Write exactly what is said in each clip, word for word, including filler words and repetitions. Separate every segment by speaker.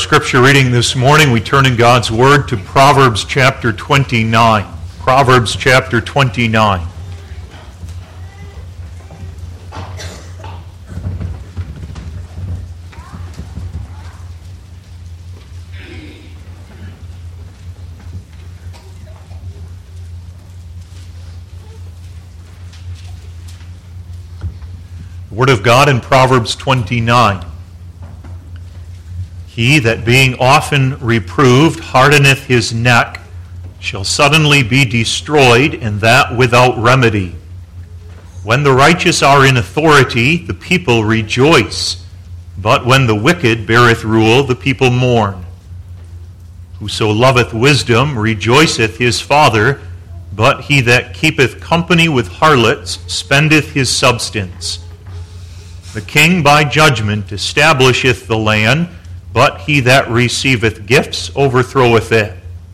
Speaker 1: scripture reading this morning, we turn in God's Word to Proverbs chapter twenty-nine. Proverbs chapter twenty-nine. The Word of God in Proverbs twenty-nine. He that being often reproved hardeneth his neck shall suddenly be destroyed, and that without remedy. When the righteous are in authority, the people rejoice, but when the wicked beareth rule, the people mourn. Whoso loveth wisdom rejoiceth his father, but he that keepeth company with harlots spendeth his substance. The king by judgment establisheth the land, but he that receiveth gifts overthroweth it.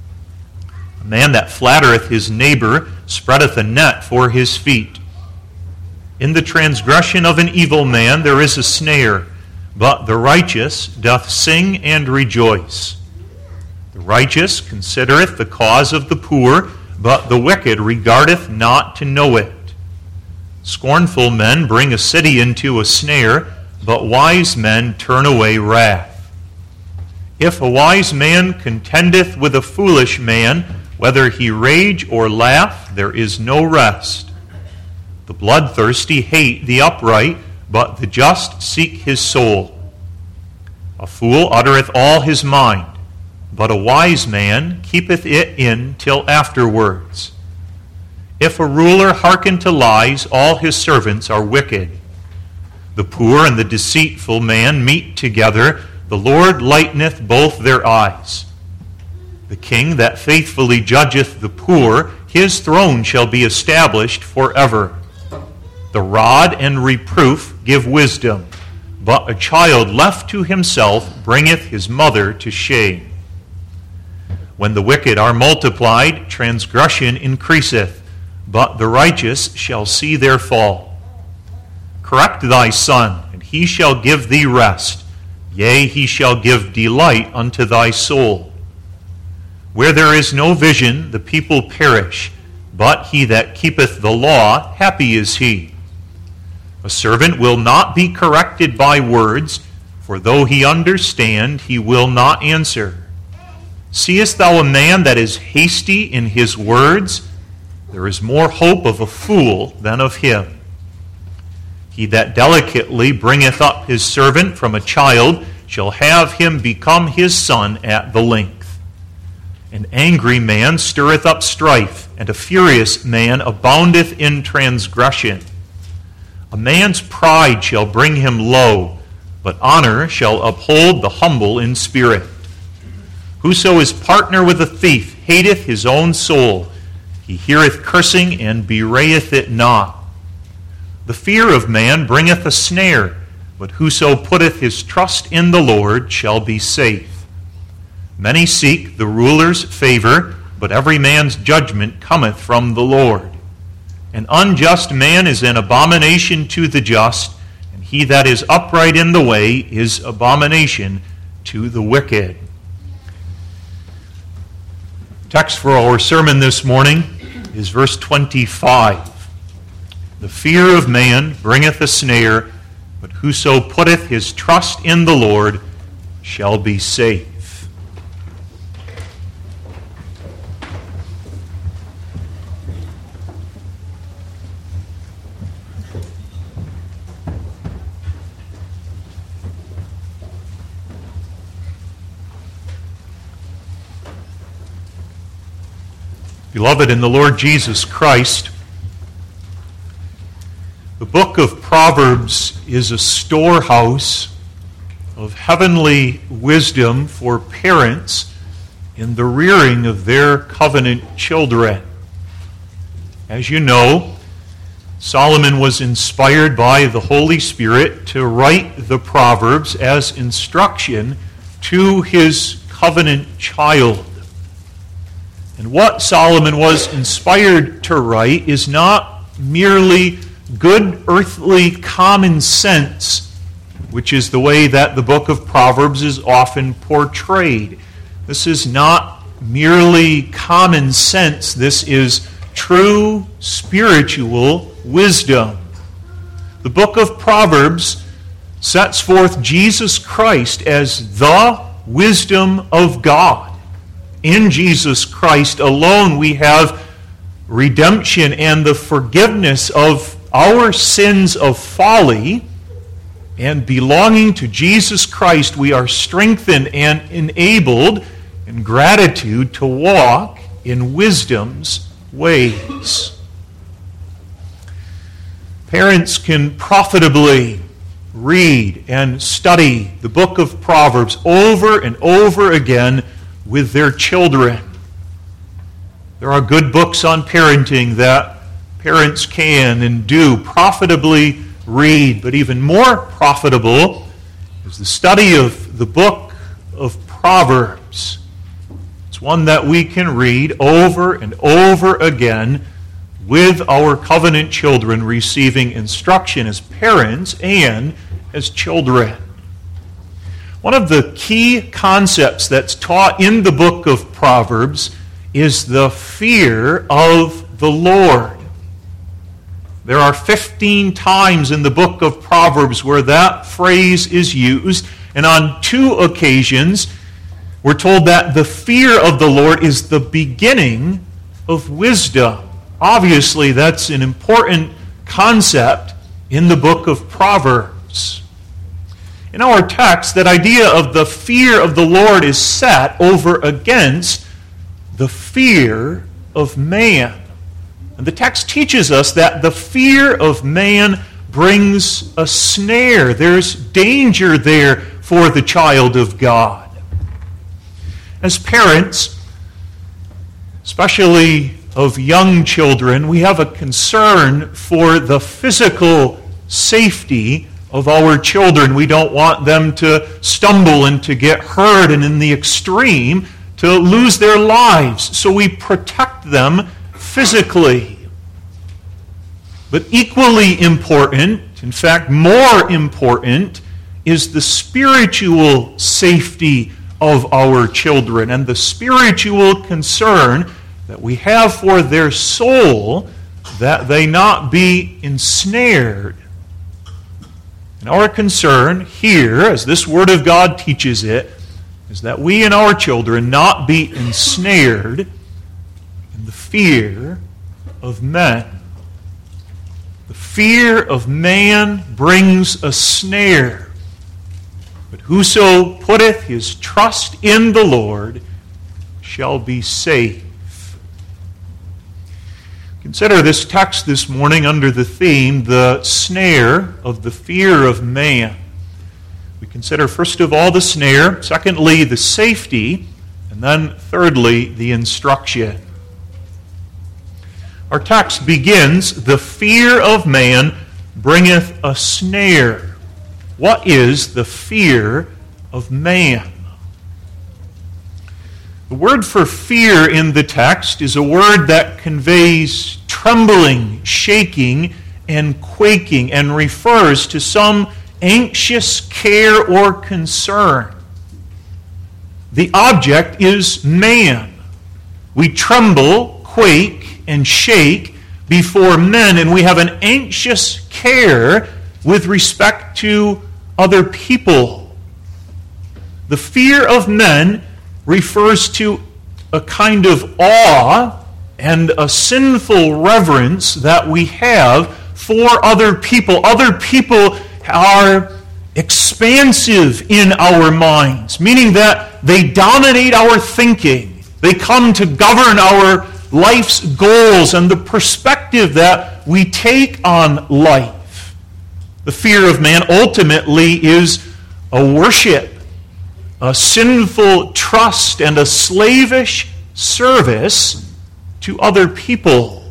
Speaker 1: A man that flattereth his neighbor spreadeth a net for his feet. In the transgression of an evil man there is a snare, but the righteous doth sing and rejoice. The righteous considereth the cause of the poor, but the wicked regardeth not to know it. Scornful men bring a city into a snare, but wise men turn away wrath. If a wise man contendeth with a foolish man, whether he rage or laugh, there is no rest. The bloodthirsty hate the upright, but the just seek his soul. A fool uttereth all his mind, but a wise man keepeth it in till afterwards. If a ruler hearken to lies, all his servants are wicked. The poor and the deceitful man meet together, the Lord lighteneth both their eyes. The king that faithfully judgeth the poor, his throne shall be established forever. The rod and reproof give wisdom, but a child left to himself bringeth his mother to shame. When the wicked are multiplied, transgression increaseth, but the righteous shall see their fall. Correct thy son, and he shall give thee rest. Yea, he shall give delight unto thy soul. Where there is no vision, the people perish, but he that keepeth the law, happy is he. A servant will not be corrected by words, for though he understand, he will not answer. Seest thou a man that is hasty in his words? There is more hope of a fool than of him. He that delicately bringeth up his servant from a child shall have him become his son at the length. An angry man stirreth up strife, and a furious man aboundeth in transgression. A man's pride shall bring him low, but honor shall uphold the humble in spirit. Whoso is partner with a thief hateth his own soul. He heareth cursing and bewrayeth it not. The fear of man bringeth a snare, but whoso putteth his trust in the Lord shall be safe. Many seek the ruler's favor, but every man's judgment cometh from the Lord. An unjust man is an abomination to the just, and he that is upright in the way is abomination to the wicked. Text for our sermon this morning is verse twenty-five. The fear of man bringeth a snare, but whoso putteth his trust in the Lord shall be safe. Beloved in the Lord Jesus Christ, the book of Proverbs is a storehouse of heavenly wisdom for parents in the rearing of their covenant children. As you know, Solomon was inspired by the Holy Spirit to write the Proverbs as instruction to his covenant child. And what Solomon was inspired to write is not merely good earthly common sense which is the way that the book of Proverbs is often portrayed. This is not merely common sense. This is true spiritual wisdom. The book of Proverbs sets forth Jesus Christ as the wisdom of God. In Jesus Christ alone we have redemption and the forgiveness of our sins of folly, and belonging to Jesus Christ we are strengthened and enabled in gratitude to walk in wisdom's ways. Parents can profitably read and study the book of Proverbs over and over again with their children. There are good books on parenting that parents can and do profitably read, but even more profitable is the study of the book of Proverbs. It's one that we can read over and over again with our covenant children, receiving instruction as parents and as children. One of the key concepts that's taught in the book of Proverbs is the fear of the Lord. There are fifteen times in the book of Proverbs where that phrase is used, and on two occasions we're told that the fear of the Lord is the beginning of wisdom. Obviously, that's an important concept in the book of Proverbs. In our text, that idea of the fear of the Lord is set over against the fear of man. And the text teaches us that the fear of man brings a snare. There's danger there for the child of God. As parents, especially of young children, we have a concern for the physical safety of our children. We don't want them to stumble and to get hurt, and in the extreme, to lose their lives. So we protect them physically. But equally important, in fact more important, is the spiritual safety of our children and the spiritual concern that we have for their soul, that they not be ensnared. And our concern here, as this Word of God teaches it, is that we and our children not be ensnared in the fear of men. The fear of man brings a snare, but whoso putteth his trust in the Lord shall be safe. Consider this text this morning under the theme, the snare of the fear of man. We consider first of all the snare, secondly the safety, and then thirdly the instruction. Our text begins, the fear of man bringeth a snare. What is the fear of man? The word for fear in the text is a word that conveys trembling, shaking, and quaking, and refers to some anxious care or concern. The object is man. We tremble, quake, and shake before men, and we have an anxious care with respect to other people. The fear of men refers to a kind of awe and a sinful reverence that we have for other people. Other people are expansive in our minds, meaning that they dominate our thinking. They come to govern our life's goals and the perspective that we take on life. The fear of man ultimately is a worship, a sinful trust, and a slavish service to other people.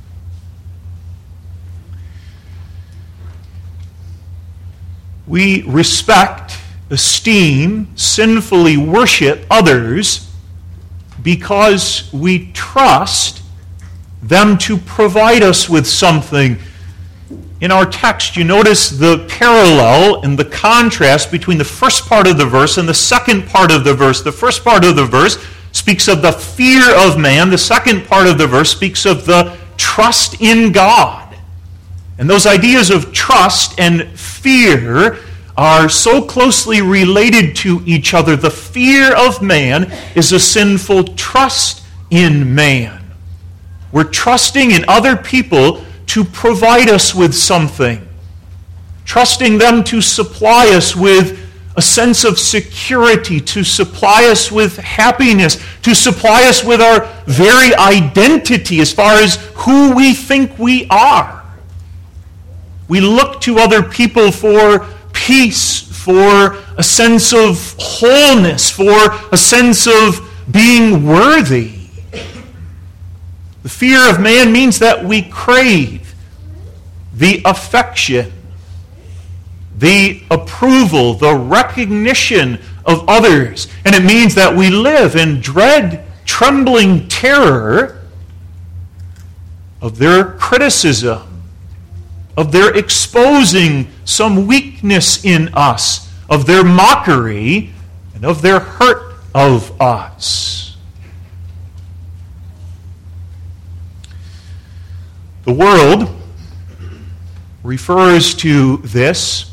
Speaker 1: We respect, esteem, sinfully worship others because we trust them to provide us with something. In our text, you notice the parallel and the contrast between the first part of the verse and the second part of the verse. The first part of the verse speaks of the fear of man. The second part of the verse speaks of the trust in God. And those ideas of trust and fear are so closely related to each other. The fear of man is a sinful trust in man. We're trusting in other people to provide us with something, trusting them to supply us with a sense of security, to supply us with happiness, to supply us with our very identity as far as who we think we are. We look to other people for peace, for a sense of wholeness, for a sense of being worthy. The fear of man means that we crave the affection, the approval, the recognition of others. And it means that we live in dread, trembling terror of their criticism, of their exposing some weakness in us, of their mockery, and of their hurt of us. The world refers to this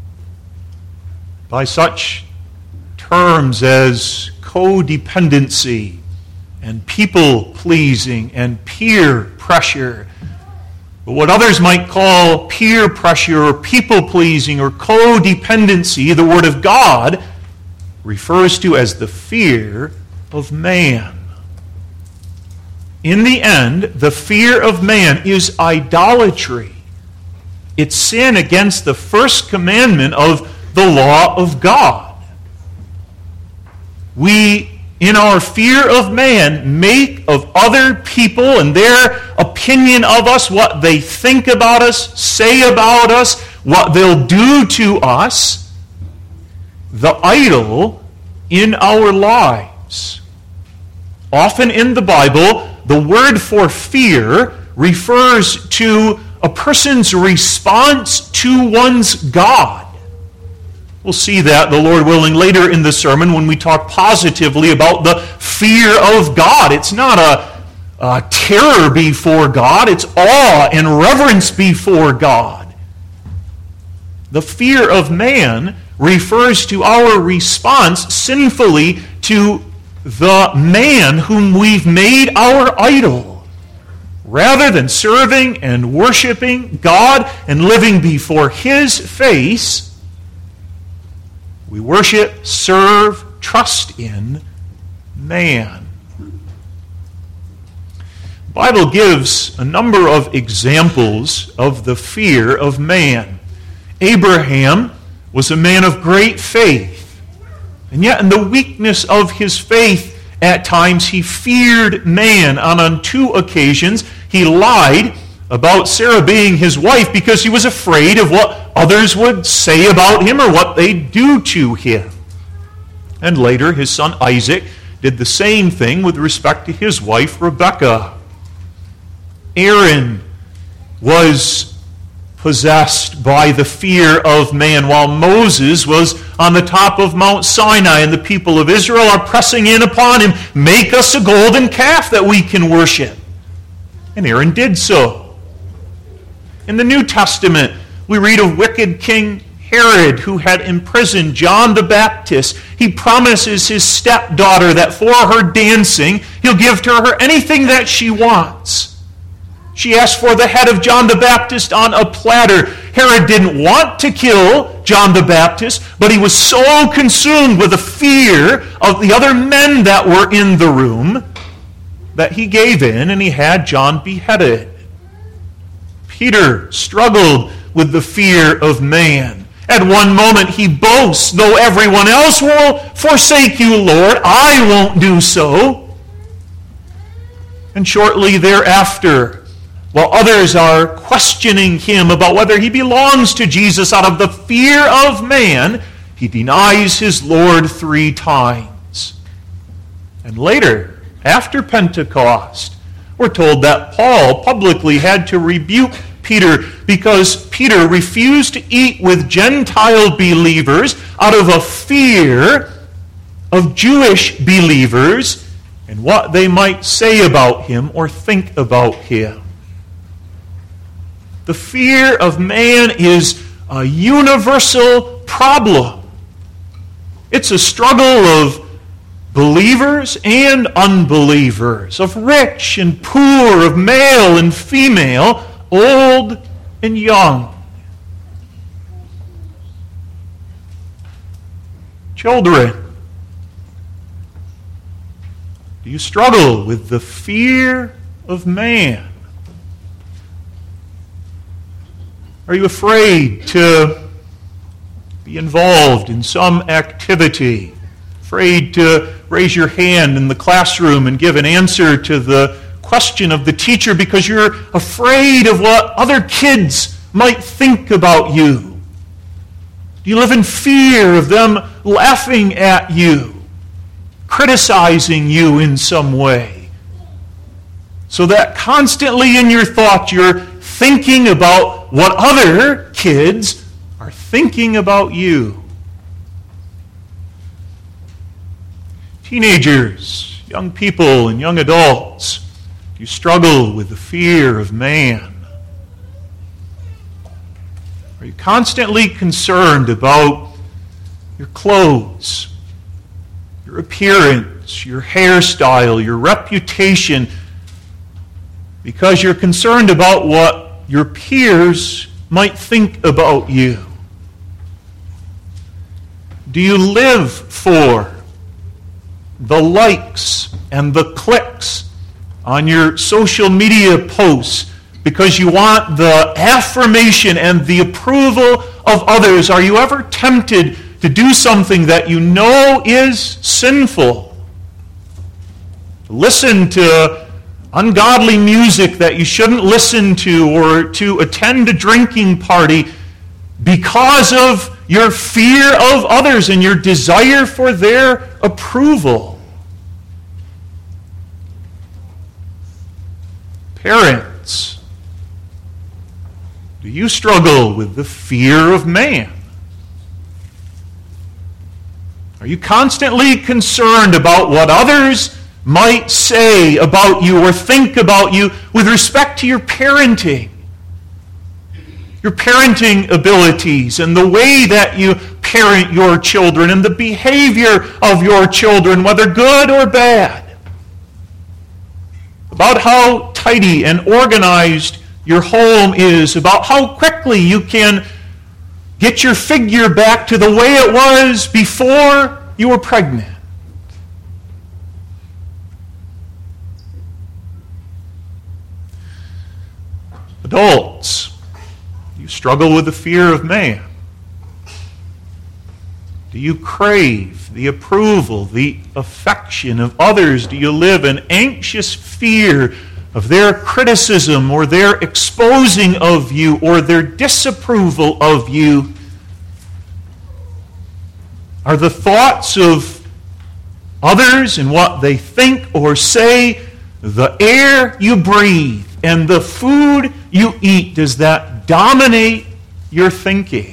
Speaker 1: by such terms as codependency and people-pleasing and peer pressure. But what others might call peer pressure or people-pleasing or codependency, the Word of God refers to as the fear of man. In the end, the fear of man is idolatry. It's sin against the first commandment of the law of God. We, in our fear of man, make of other people and their opinion of us, what they think about us, say about us, what they'll do to us, the idol in our lives. Often in the Bible, the word for fear refers to a person's response to one's God. We'll see that, the Lord willing, later in the sermon when we talk positively about the fear of God. It's not a, a terror before God, it's awe and reverence before God. The fear of man refers to our response sinfully to the man whom we've made our idol. Rather than serving and worshiping God and living before His face, we worship, serve, trust in man. The Bible gives a number of examples of the fear of man. Abraham was a man of great faith. And yet in the weakness of his faith, at times he feared man. And on two occasions, he lied about Sarah being his wife because he was afraid of what others would say about him or what they'd do to him. And later, his son Isaac did the same thing with respect to his wife Rebekah. Aaron was possessed by the fear of man, while Moses was on the top of Mount Sinai and the people of Israel are pressing in upon him, make us a golden calf that we can worship. And Aaron did so. In the New Testament, we read of wicked King Herod who had imprisoned John the Baptist. He promises his stepdaughter that for her dancing, he'll give to her anything that she wants. She asked for the head of John the Baptist on a platter. Herod didn't want to kill John the Baptist, but he was so consumed with the fear of the other men that were in the room that he gave in and he had John beheaded. Peter struggled with the fear of man. At one moment he boasts, though everyone else will forsake you, Lord, I won't do so. And shortly thereafter, while others are questioning him about whether he belongs to Jesus out of the fear of man, he denies his Lord three times. And later, after Pentecost, we're told that Paul publicly had to rebuke Peter because Peter refused to eat with Gentile believers out of a fear of Jewish believers and what they might say about him or think about him. The fear of man is a universal problem. It's a struggle of believers and unbelievers, of rich and poor, of male and female, old and young. Children, do you struggle with the fear of man? Are you afraid to be involved in some activity? Afraid to raise your hand in the classroom and give an answer to the question of the teacher because you're afraid of what other kids might think about you? Do you live in fear of them laughing at you, criticizing you in some way? So that constantly in your thoughts you're thinking about what other kids are thinking about you. Teenagers, young people, and young adults, do you struggle with the fear of man? Are you constantly concerned about your clothes, your appearance, your hairstyle, your reputation, because you're concerned about what your peers might think about you? Do you live for the likes and the clicks on your social media posts because you want the affirmation and the approval of others? Are you ever tempted to do something that you know is sinful? Listen to ungodly music that you shouldn't listen to, or to attend a drinking party because of your fear of others and your desire for their approval. Parents, do you struggle with the fear of man? Are you constantly concerned about what others might say about you or think about you with respect to your parenting? Your parenting abilities and the way that you parent your children and the behavior of your children, whether good or bad. About how tidy and organized your home is, about how quickly you can get your figure back to the way it was before you were pregnant. Adults, do you struggle with the fear of man? Do you crave the approval, the affection of others? Do you live in anxious fear of their criticism or their exposing of you or their disapproval of you? Are the thoughts of others and what they think or say the air you breathe and the food you eat? Does that dominate your thinking?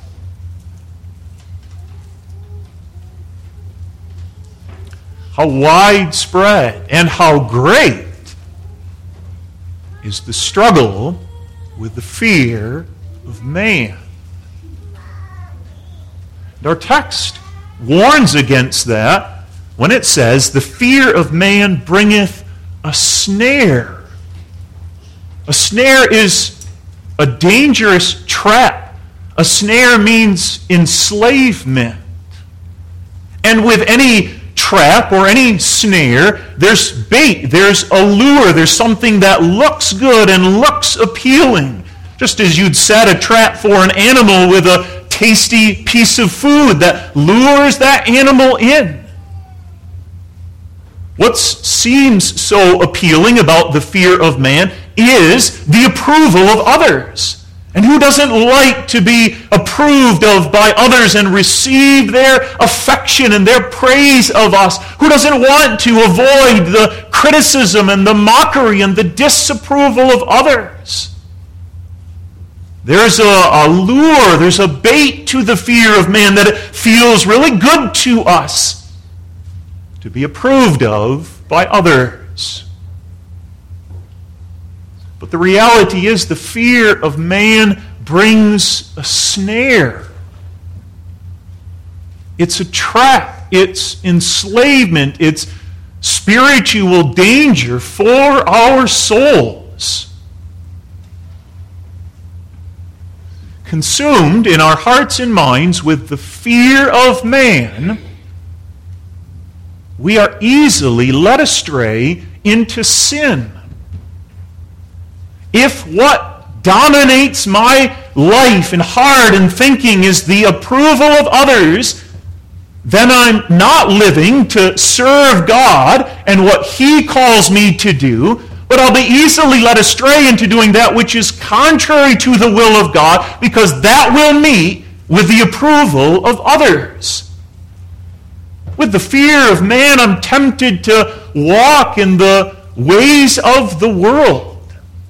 Speaker 1: How widespread and how great is the struggle with the fear of man? And our text warns against that when it says, the fear of man bringeth a snare. A snare is a dangerous trap. A snare means enslavement. And with any trap or any snare, there's bait, there's a lure, there's something that looks good and looks appealing. Just as you'd set a trap for an animal with a tasty piece of food that lures that animal in. What seems so appealing about the fear of man is the approval of others. And who doesn't like to be approved of by others and receive their affection and their praise of us? Who doesn't want to avoid the criticism and the mockery and the disapproval of others? There's a, a lure, there's a bait to the fear of man that it feels really good to us to be approved of by others. But the reality is the fear of man brings a snare. It's a trap. It's enslavement. It's spiritual danger for our souls. Consumed in our hearts and minds with the fear of man, we are easily led astray into sin. If what dominates my life and heart and thinking is the approval of others, then I'm not living to serve God and what He calls me to do, but I'll be easily led astray into doing that which is contrary to the will of God, because that will meet with the approval of others. With the fear of man, I'm tempted to walk in the ways of the world,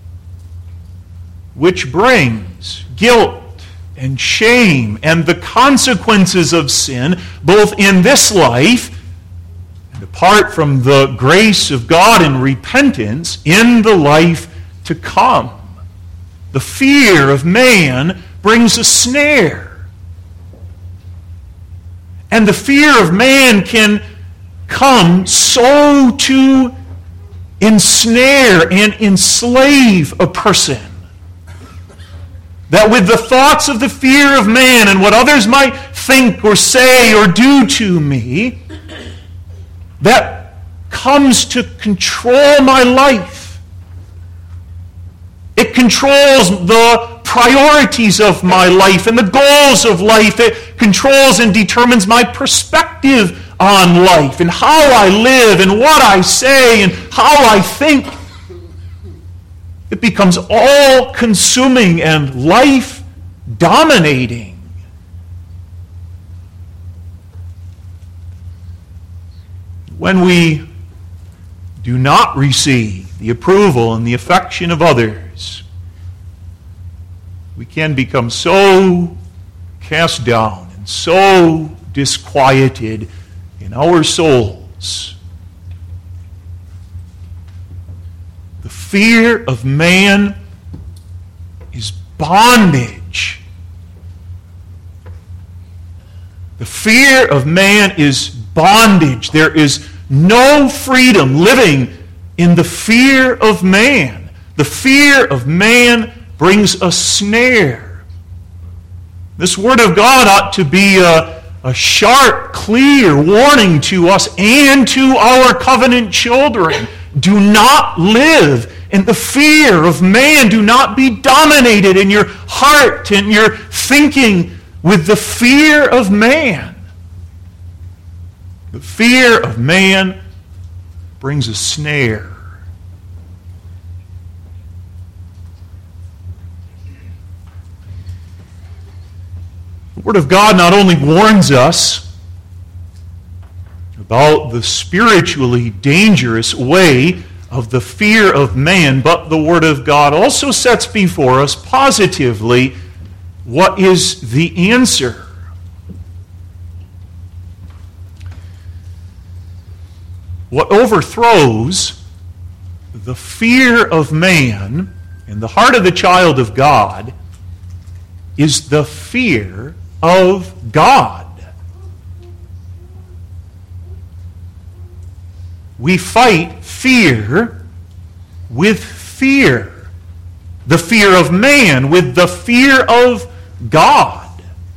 Speaker 1: which brings guilt and shame and the consequences of sin, both in this life and apart from the grace of God and repentance, in the life to come. The fear of man brings a snare. And the fear of man can come so to ensnare and enslave a person that with the thoughts of the fear of man and what others might think or say or do to me, that comes to control my life. It controls the priorities of my life and the goals of life. It controls and determines my perspective on life and how I live and what I say and how I think. It becomes all-consuming and life-dominating. When we do not receive the approval and the affection of others, we can become so cast down and so disquieted in our souls. The fear of man is bondage. The fear of man is bondage. There is no freedom living in the fear of man. The fear of man brings a snare. This Word of God ought to be a, a sharp, clear warning to us and to our covenant children. Do not live in the fear of man. Do not be dominated in your heart and your thinking with the fear of man. The fear of man brings a snare. The Word of God not only warns us about the spiritually dangerous way of the fear of man, but the Word of God also sets before us positively what is the answer. What overthrows the fear of man in the heart of the child of God is the fear of God. We fight fear with fear. The fear of man with the fear of God.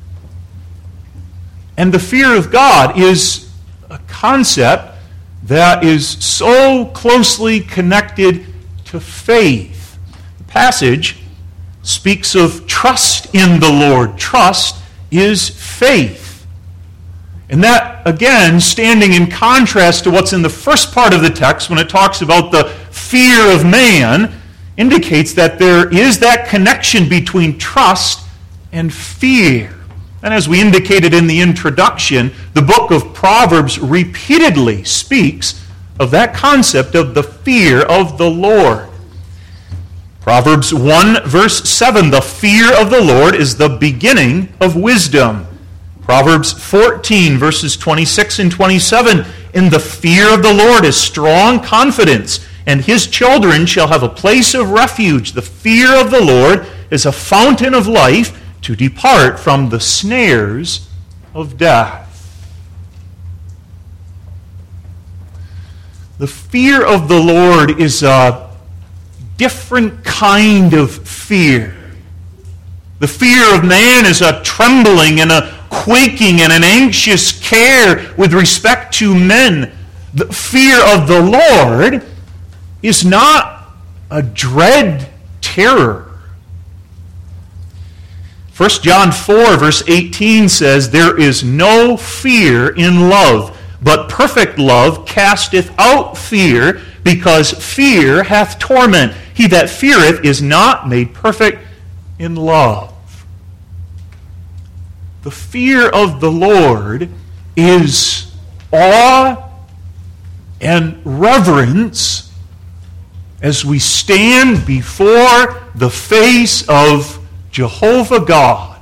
Speaker 1: And the fear of God is a concept that is so closely connected to faith. The passage speaks of trust in the Lord. Trust is faith. And that, again, standing in contrast to what's in the first part of the text when it talks about the fear of man, indicates that there is that connection between trust and fear. And as we indicated in the introduction, the book of Proverbs repeatedly speaks of that concept of the fear of the Lord. Proverbs one, verse seven, the fear of the Lord is the beginning of wisdom. Proverbs fourteen, verses twenty-six and twenty-seven, in the fear of the Lord is strong confidence, and his children shall have a place of refuge. The fear of the Lord is a fountain of life to depart from the snares of death. The fear of the Lord is a different kind of fear. The fear of man is a trembling and a quaking and an anxious care with respect to men. The fear of the Lord is not a dread terror. First John four, verse eighteen says, there is no fear in love, but perfect love casteth out fear, because fear hath torment. He that feareth is not made perfect in love. The fear of the Lord is awe and reverence as we stand before the face of Jehovah God.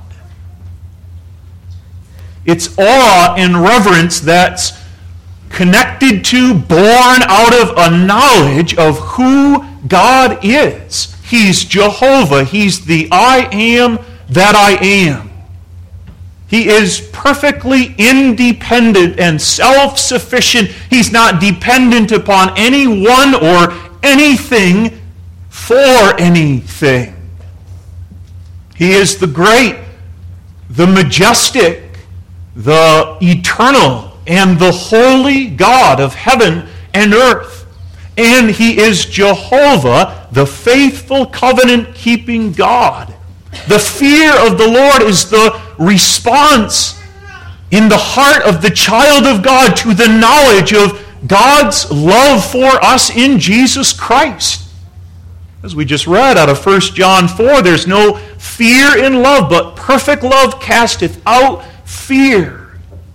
Speaker 1: It's awe and reverence that's connected to, born out of a knowledge of who God is. He's Jehovah. He's the I am that I am. He is perfectly independent and self-sufficient. He's not dependent upon anyone or anything for anything. He is the great, the majestic, the eternal, and the holy God of heaven and earth. And he is Jehovah, the faithful covenant-keeping God. The fear of the Lord is the response in the heart of the child of God to the knowledge of God's love for us in Jesus Christ. As we just read out of First John four, there's no fear in love, but perfect love casteth out fear.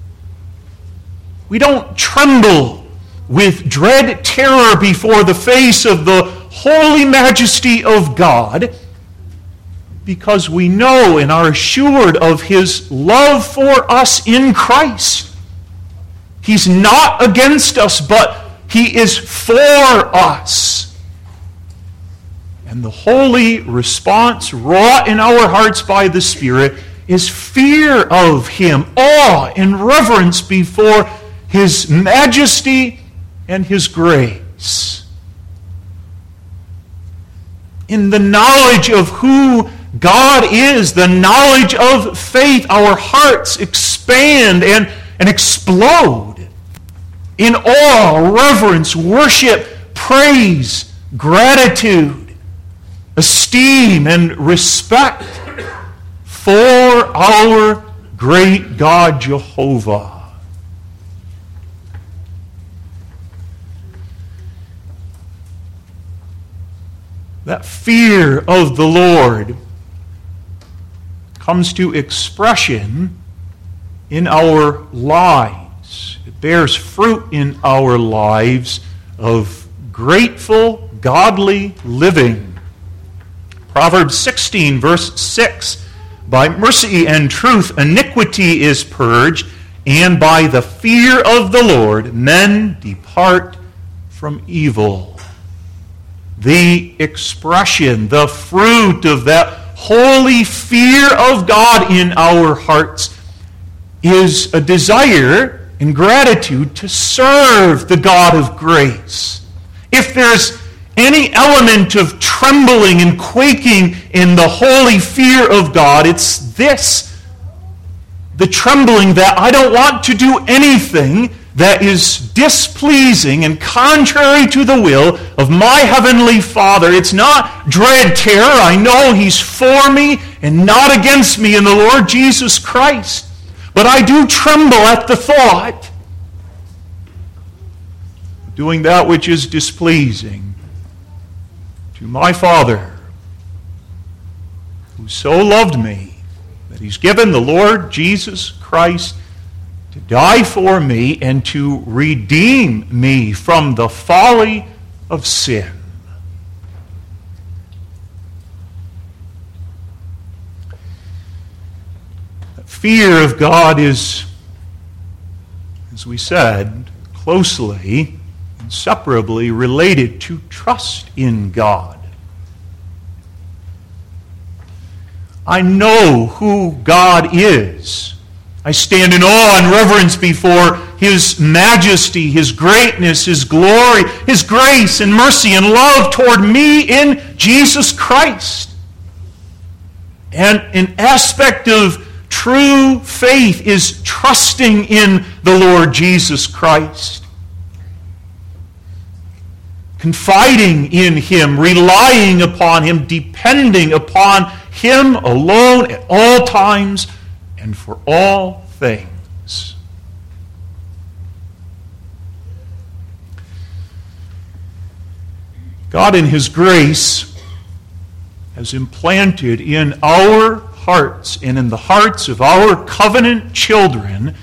Speaker 1: We don't tremble with dread terror before the face of the holy majesty of God, because we know and are assured of his love for us in Christ. He's not against us, but he is for us. And the holy response wrought in our hearts by the Spirit is fear of him, awe and reverence before his majesty and his grace. In the knowledge of who God is, the knowledge of faith, our hearts expand and, and explode in awe, reverence, worship, praise, gratitude, esteem, and respect for our great God Jehovah. That fear of the Lord comes to expression in our lives. It bears fruit in our lives of grateful, godly living. Proverbs sixteen, verse six, by mercy and truth iniquity is purged, and by the fear of the Lord men depart from evil. The expression, the fruit of that holy fear of God in our hearts is a desire and gratitude to serve the God of grace. If there's any element of trembling and quaking in the holy fear of God, it's this: the trembling that I don't want to do anything that is displeasing and contrary to the will of my heavenly Father. It's not dread terror. I know he's for me and not against me in the Lord Jesus Christ. But I do tremble at the thought of doing that which is displeasing to my Father, who so loved me that he's given the Lord Jesus Christ to die for me and to redeem me from the folly of sin. fear of God is, as we said, closely, inseparably related to trust in God. I know who God is. I stand in awe and reverence before His majesty, His greatness, His glory, His grace and mercy and love toward me in Jesus Christ. And an aspect of true faith is trusting in the Lord Jesus Christ. Confiding in Him, relying upon Him, depending upon Him alone at all times and for all things. God in His grace has implanted in our hearts and in the hearts of our covenant children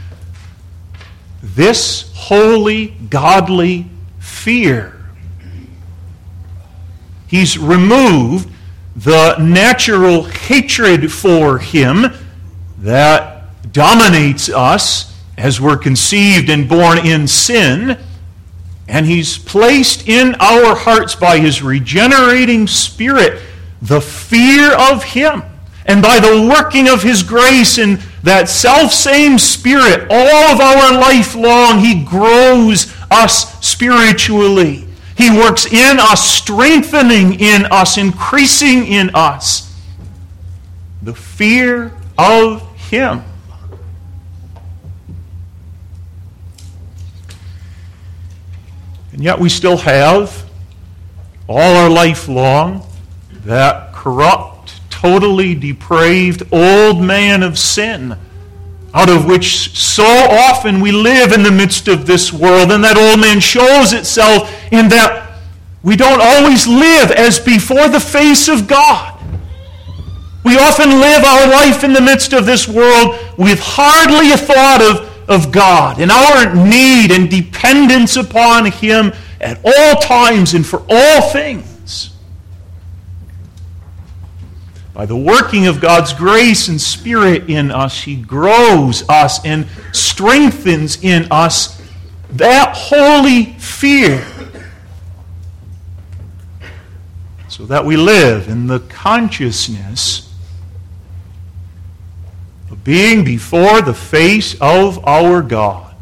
Speaker 1: this holy, godly fear. He's removed the natural hatred for Him that dominates us as we're conceived and born in sin, and He's placed in our hearts by His regenerating Spirit the fear of Him. And by the working of His grace in that self-same Spirit, all of our life long, He grows us spiritually. He works in us, strengthening in us, increasing in us the fear of Him. And yet we still have, all our life long, that corrupt, totally depraved old man of sin, out of which so often we live in the midst of this world, and that old man shows itself in that we don't always live as before the face of God. We often live our life in the midst of this world with hardly a thought of, of God and our need and dependence upon Him at all times and for all things. By the working of God's grace and Spirit in us, He grows us and strengthens in us that holy fear, so that we live in the consciousness of being before the face of our God.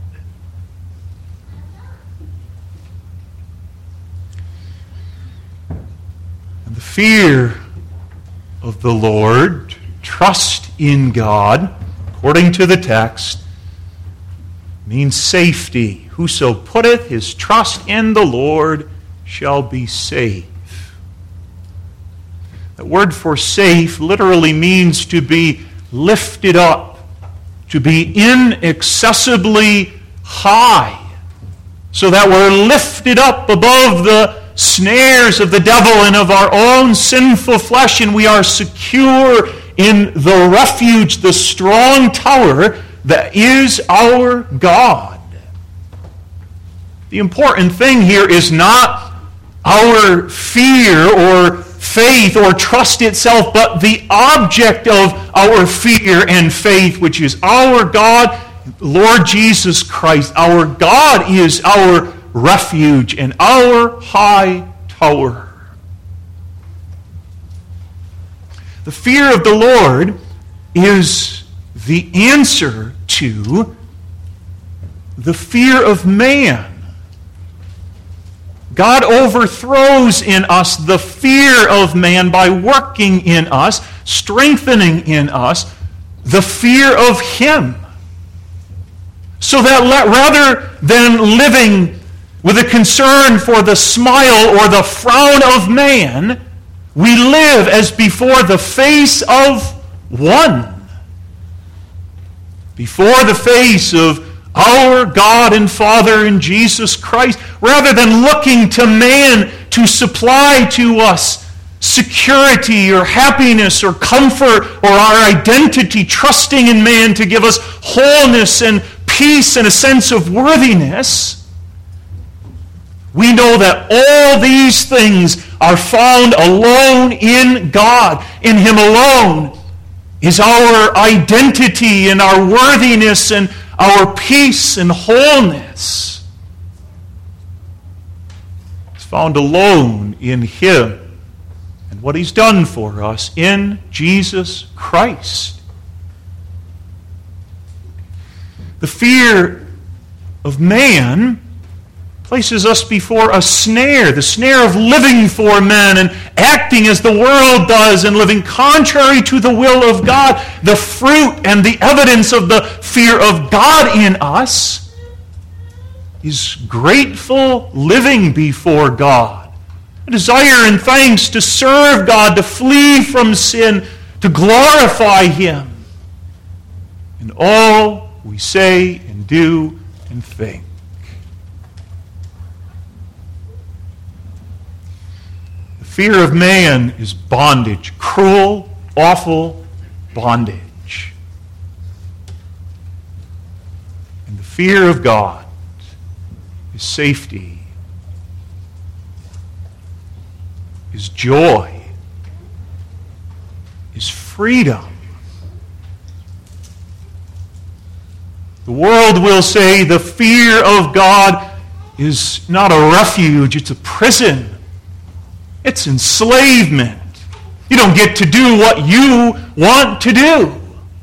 Speaker 1: And the fear of the Lord, trust in God, according to the text, means safety. Whoso putteth his trust in the Lord shall be safe. The word for safe literally means to be lifted up, to be inaccessibly high, so that we're lifted up above the snares of the devil and of our own sinful flesh, and we are secure in the refuge, the strong tower that is our God. The important thing here is not our fear or faith or trust itself, but the object of our fear and faith, which is our God, Lord Jesus Christ. Our God is our refuge and our high tower. The fear of the Lord is the answer to the fear of man. God overthrows in us the fear of man by working in us, strengthening in us the fear of Him. So that rather than living with a concern for the smile or the frown of man, we live as before the face of one. Before the face of our God and Father in Jesus Christ, rather than looking to man to supply to us security or happiness or comfort or our identity, trusting in man to give us wholeness and peace and a sense of worthiness. We know that all these things are found alone in God, in Him alone. is our identity and our worthiness and our peace and wholeness. It's found alone in Him and what He's done for us in Jesus Christ. The fear of man places us before a snare, the snare of living for men and acting as the world does and living contrary to the will of God. The fruit and the evidence of the fear of God in us is grateful living before God, a desire and thanks to serve God, to flee from sin, to glorify Him in all we say and do and think. Fear of man is bondage, cruel, awful bondage. And the fear of God is safety, is joy, is freedom. The world will say the fear of God is not a refuge, it's a prison. It's enslavement. You don't get to do what you want to do.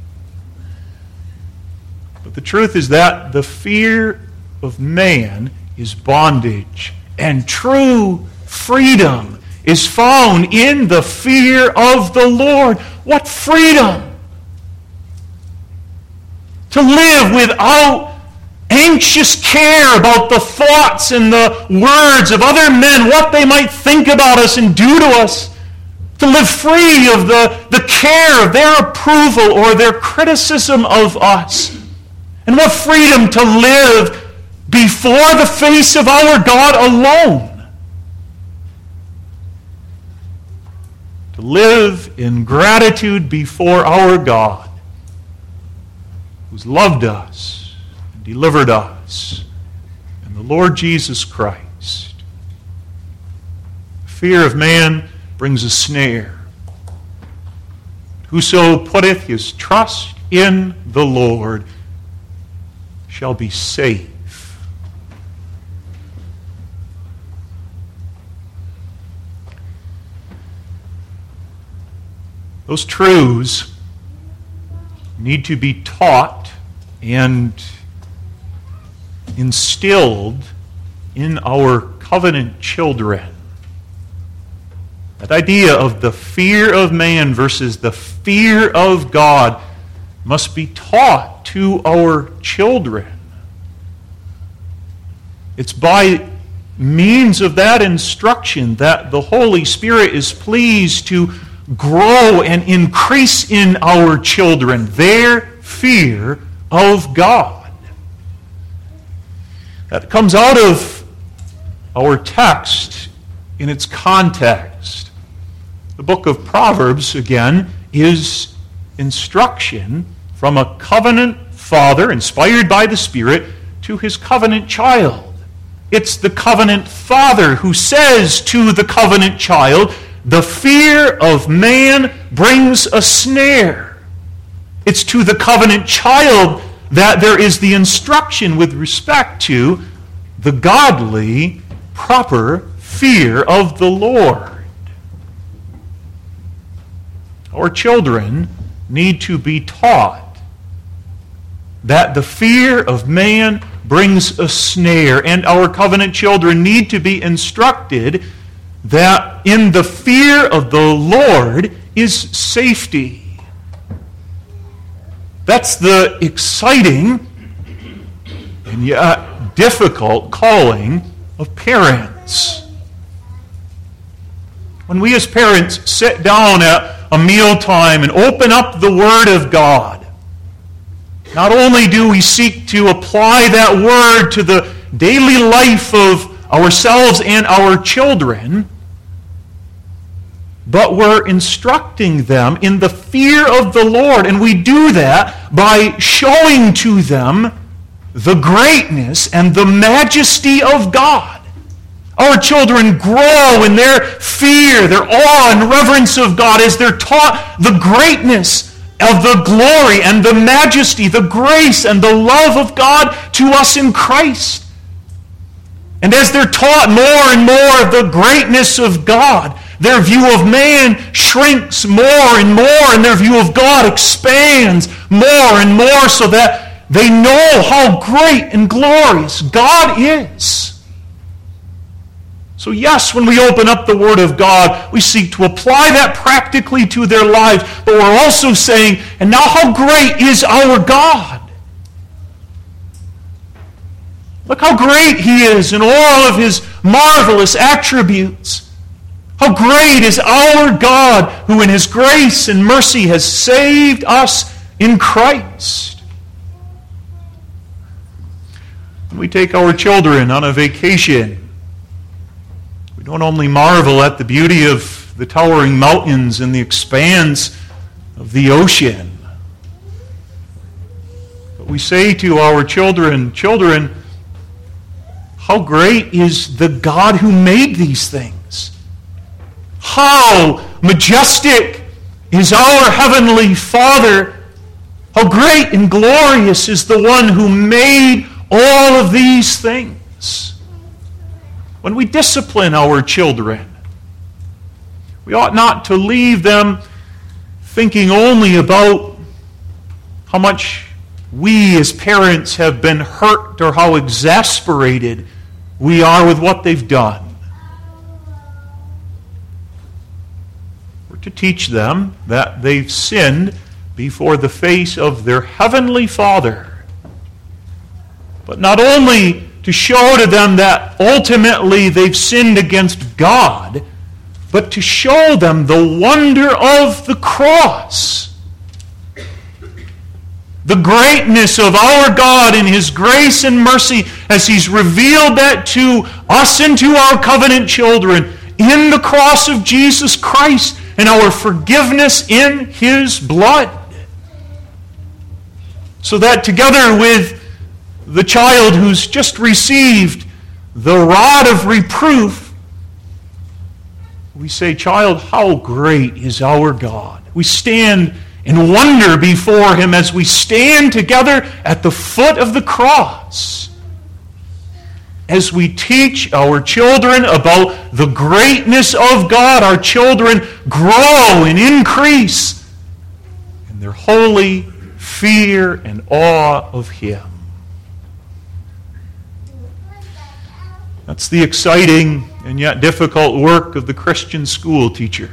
Speaker 1: But the truth is that the fear of man is bondage, and true freedom is found in the fear of the Lord. What freedom! To live without anxious care about the thoughts and the words of other men, what they might think about us and do to us. To live free of the, the care of their approval or their criticism of us. And what freedom to live before the face of our God alone. To live in gratitude before our God, who's loved us, delivered us, and the Lord Jesus Christ. The fear of man brings a snare. Whoso putteth his trust in the Lord shall be safe. Those truths need to be taught and instilled in our covenant children. That idea of the fear of man versus the fear of God must be taught to our children. It's by means of that instruction that the Holy Spirit is pleased to grow and increase in our children their fear of God. That comes out of our text in its context. The book of Proverbs, again, is instruction from a covenant father, inspired by the Spirit, to his covenant child. It's the covenant father who says to the covenant child, the fear of man brings a snare. It's to the covenant child that there is the instruction with respect to the godly, proper fear of the Lord. Our children need to be taught that the fear of man brings a snare, and our covenant children need to be instructed that in the fear of the Lord is safety. That's the exciting and yet difficult calling of parents. When we as parents sit down at a mealtime and open up the Word of God, not only do we seek to apply that Word to the daily life of ourselves and our children, but we're instructing them in the fear of the Lord. And we do that by showing to them the greatness and the majesty of God. Our children grow in their fear, their awe and reverence of God as they're taught the greatness of the glory and the majesty, the grace and the love of God to us in Christ. And as they're taught more and more of the greatness of God, their view of man shrinks more and more, and their view of God expands more and more, so that they know how great and glorious God is. So yes, when we open up the Word of God, we seek to apply that practically to their lives, but we're also saying, and now how great is our God? Look how great He is in all of His marvelous attributes. How great is our God, who in His grace and mercy has saved us in Christ. When we take our children on a vacation, we don't only marvel at the beauty of the towering mountains and the expanse of the ocean, but we say to our children, children, how great is the God who made these things? How majestic is our Heavenly Father? How great and glorious is the one who made all of these things? When we discipline our children, we ought not to leave them thinking only about how much we as parents have been hurt or how exasperated we are with what they've done. We're to teach them that they've sinned before the face of their Heavenly Father. But not only to show to them that ultimately they've sinned against God, but to show them the wonder of the cross. The greatness of our God in His grace and mercy as He's revealed that to us and to our covenant children in the cross of Jesus Christ and our forgiveness in His blood. So that together with the child who's just received the rod of reproof, we say, child, how great is our God. We stand in wonder before Him as we stand together at the foot of the cross. As we teach our children about the greatness of God, our children grow and increase in their holy fear and awe of Him. That's the exciting and yet difficult work of the Christian school teacher.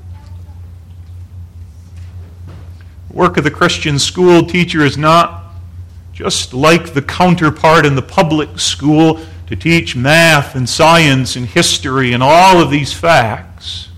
Speaker 1: The work of the Christian school teacher is not just like the counterpart in the public school to teach math and science and history and all of these facts.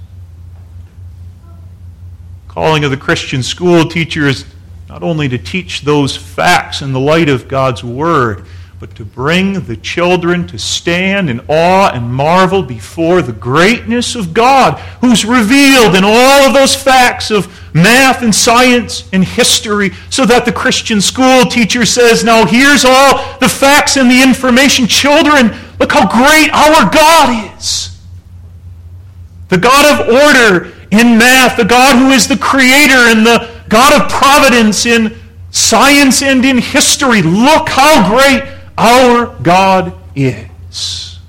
Speaker 1: The calling of the Christian school teacher is not only to teach those facts in the light of God's Word, but to bring the children to stand in awe and marvel before the greatness of God, who's revealed in all of those facts of math and science and history, so that the Christian school teacher says, now here's all the facts and the information. Children, look how great our God is. The God of order in math, the God who is the creator, and the God of providence in science and in history. Look how great our God is.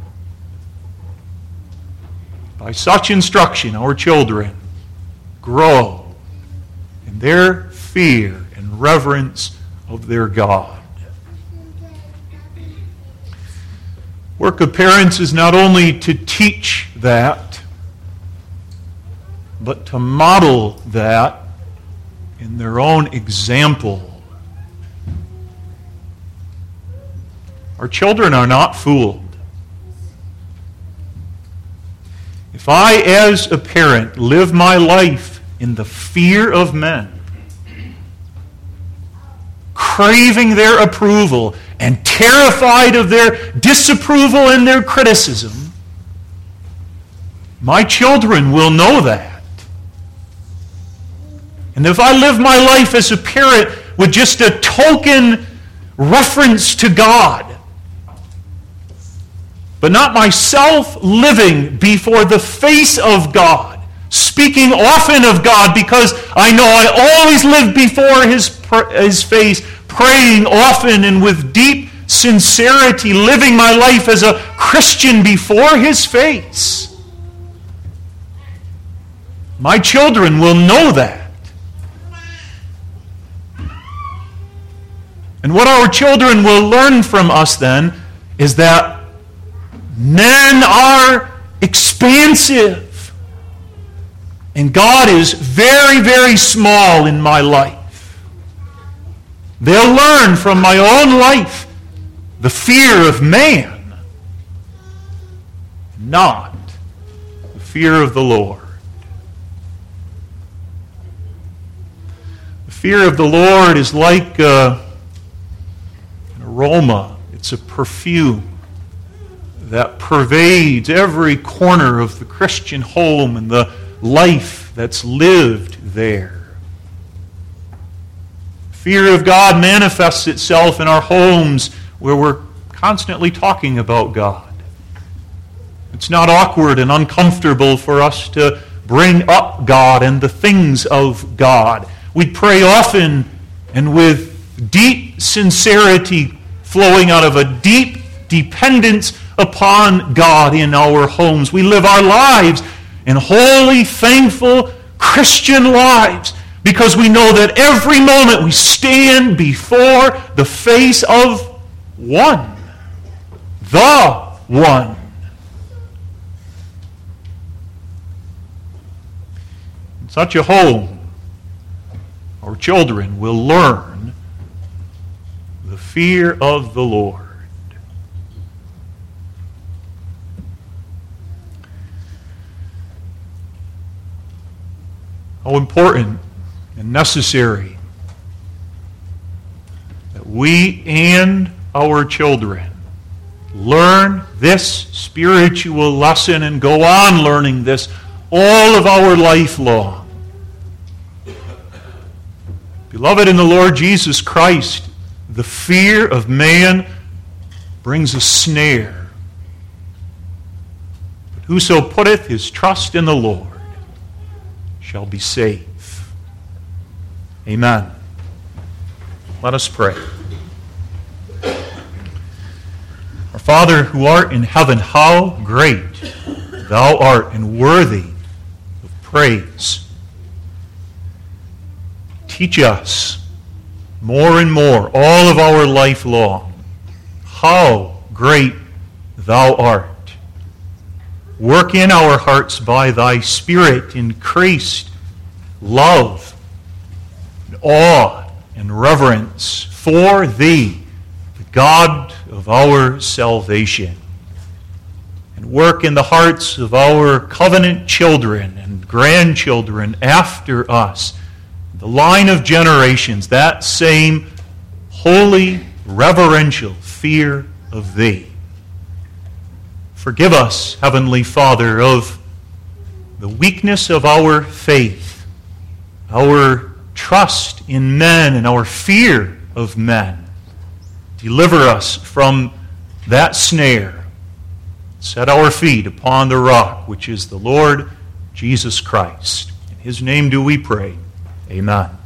Speaker 1: By such instruction, our children grow in their fear and reverence of their God. Work of parents is not only to teach that, but to model that in their own example. Our children are not fooled. If I, as a parent, live my life in the fear of men, craving their approval and terrified of their disapproval and their criticism, my children will know that. And if I live my life as a parent with just a token reference to God, but not myself living before the face of God, speaking often of God because I know I always live before His, His face, praying often and with deep sincerity, living my life as a Christian before His face. My children will know that. And what our children will learn from us then is that men are expansive. And God is very, very small in my life. They'll learn from my own life the fear of man, not the fear of the Lord. The fear of the Lord is like uh, an aroma. It's a perfume that pervades every corner of the Christian home and the life that's lived there. Fear of God manifests itself in our homes where we're constantly talking about God. It's not awkward and uncomfortable for us to bring up God and the things of God. We pray often and with deep sincerity flowing out of a deep dependence upon God in our homes. We live our lives in holy, thankful Christian lives because we know that every moment we stand before the face of one, the one. In such a home, our children will learn the fear of the Lord. How important and necessary that we and our children learn this spiritual lesson and go on learning this all of our life long. Beloved in the Lord Jesus Christ, the fear of man brings a snare. But whoso putteth his trust in the Lord shall be safe. Amen. Let us pray. Our Father who art in heaven, how great thou art and worthy of praise. Teach us more and more all of our life long how great thou art. Work in our hearts by thy Spirit increased love, and awe, and reverence for thee, the God of our salvation. And work in the hearts of our covenant children and grandchildren after us, the line of generations, that same holy, reverential fear of thee. Forgive us, Heavenly Father, of the weakness of our faith, our trust in men, and our fear of men. Deliver us from that snare. Set our feet upon the rock, which is the Lord Jesus Christ. In His name do we pray. Amen.